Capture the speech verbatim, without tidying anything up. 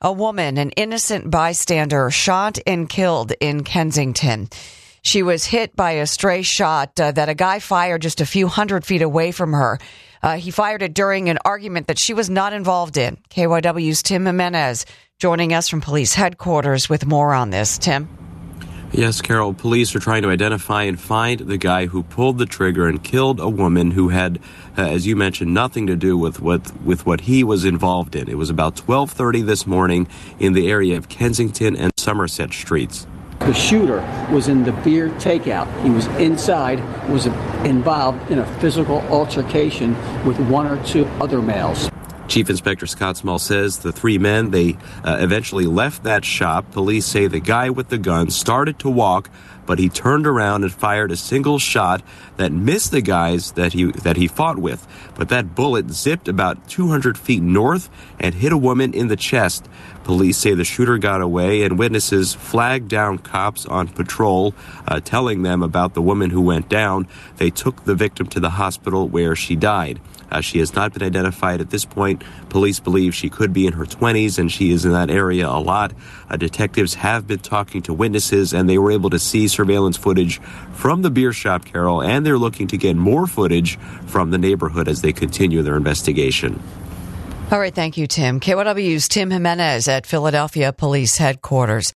A woman, an innocent bystander, shot and killed in Kensington. She was hit by a stray shot uh, that a guy fired just a few hundred feet away from her. Uh, he fired it during an argument that she was not involved in. K Y W's Tim Jimenez joining us from police headquarters with more on this. Tim? Yes, Carol, police are trying to identify and find the guy who pulled the trigger and killed a woman who had, uh, as you mentioned, nothing to do with what, with what he was involved in. It was about twelve thirty this morning in the area of Kensington and Somerset Streets. The shooter was in the beer takeout. He was inside, was involved in a physical altercation with one or two other males. Chief Inspector Scott Small says the three men, they uh, eventually left that shop. Police say the guy with the gun started to walk, but he turned around and fired a single shot that missed the guys that he that he fought with. But that bullet zipped about two hundred feet north and hit a woman in the chest. Police say the shooter got away, and witnesses flagged down cops on patrol, uh, telling them about the woman who went down. They took the victim to the hospital where she died. Uh, she has not been identified at this point. Police believe she could be in her twenties, and she is in that area a lot. Uh, detectives have been talking to witnesses, and they were able to see surveillance footage from the beer shop, Carol, and they're looking to get more footage from the neighborhood as they continue their investigation. All right, thank you, Tim. K Y W's Tim Jimenez at Philadelphia Police Headquarters.